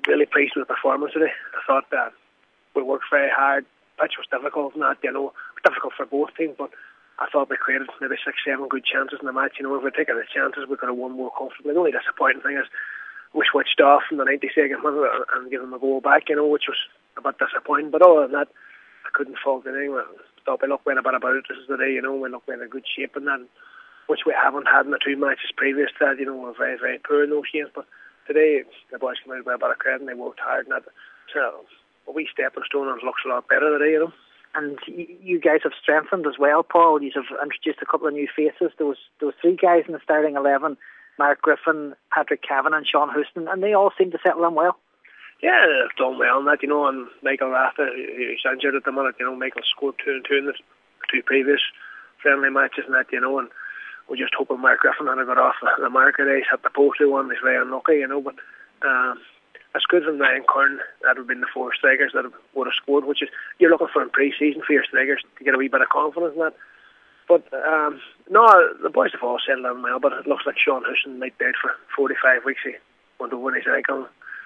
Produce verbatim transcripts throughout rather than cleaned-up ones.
really pleased with the performance today. I thought that we worked very hard. Pitch was difficult and that, you know, it was difficult for both teams, but I thought we created maybe six, seven good chances in the match. You know, if we'd taken the chances, we could have won more comfortably. The only disappointing thing is we switched off in the ninety-second minute and gave them a goal back, you know, which was a bit disappointing. But other than that, I couldn't fault anything. I thought we looked quite a bit about it this is the day, you know, we looked in a good shape and that, which we haven't had in the two matches previous to that. You know, we're very, very poor in those games. But today, the boys came out with a bit of credit and they worked hard and that. So a wee stepping stone and it looks a lot better today, you know. And you guys have strengthened as well, Paul. You have introduced a couple of new faces. There was, there was three guys in the starting eleven, Mark Griffin, Patrick Cavan and Sean Houston, and they all seem to settle in well. Yeah, they've done well in that, you know, and Michael Rafa, who's injured at the minute, you know, Michael scored two and two in the two previous friendly matches and that, you know, and we're just hoping Mark Griffin had got off the mark today. He's hit the post one, he's very unlucky, you know, but um, it's good from Ryan Kern. That would have been the four strikers that would have scored, which is, you're looking for in pre-season for your strikers to get a wee bit of confidence in that. But, um, no, the boys have all settled in well, but it looks like Sean Houston might be out for forty-five weeks. He went over his ankle.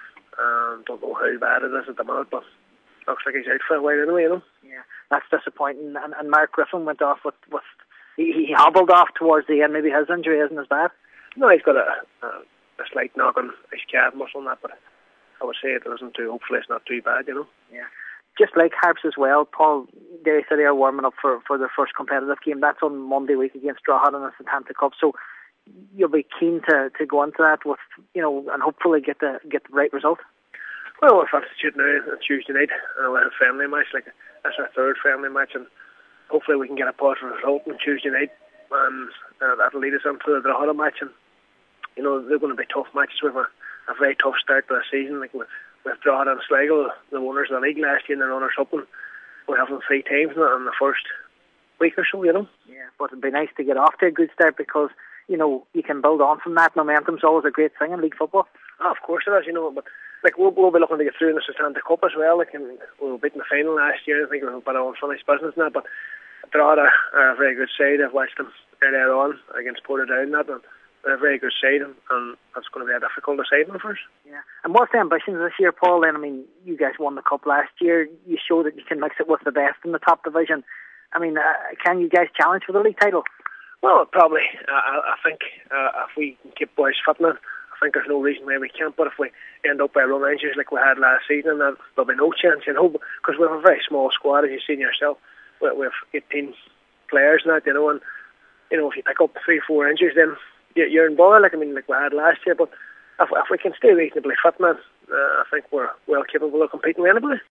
Um, don't know how bad it is at the moment, but looks like he's out for a while anyway, you know. Yeah, that's disappointing. And, and Mark Griffin went off with, with he, he hobbled off towards the end. Maybe his injury isn't as bad. No, he's got a, a, a slight knock on his calf muscle and that, but I would say it isn't too, hopefully it's not too bad, you know. Yeah. Just like Harps as well, Paul, Derry City are warming up for, for their first competitive game. That's on Monday week against Drogheda in the Setanta Cup. So you'll be keen to, to go into that with, you know, and hopefully get the get the right result. Well, we're substituting now on Tuesday night, and we'll have a friendly match. Like that's our third friendly match, and hopefully we can get a positive result on Tuesday night, and uh, that'll lead us into the Drogheda match. And you know they're going to be tough matches. We have a, a very tough start to the season. Like with, with Drogheda and Sligo, the winners of the league last year and the runners up, and we have them three times in the first week or so. You know. Yeah, but it'd be nice to get off to a good start because you know you can build on from that. Momentum's always a great thing in league football. Oh, of course it is, you know, but like we'll, we'll be looking to get through in the Setanta Cup as well. Like, and we were beating the final last year. I think it was a bit of unfinished business now, but Drogheda are a very good side. I've watched them earlier on against Portadown, that, and they're a very good side, and, and that's going to be a difficult deciding for us. Yeah. And what's the ambitions this year, Paul? Then, I mean, you guys won the cup last year. You show that you can mix it with the best in the top division. I mean, uh, can you guys challenge for the league title? Well, probably. Uh, I, I think uh, if we can keep boys fit now, I think there's no reason why we can't. But if we end up by run injuries like we had last season, then there'll be no chance, you know, because we have a very small squad, as you've seen yourself. We, we have eighteen players and that, you know, and you know if you pick up three, four injuries, then you're in bother. Like I mean, like we had last year. But if, if we can stay reasonably fit, man, uh, I think we're well capable of competing with anybody.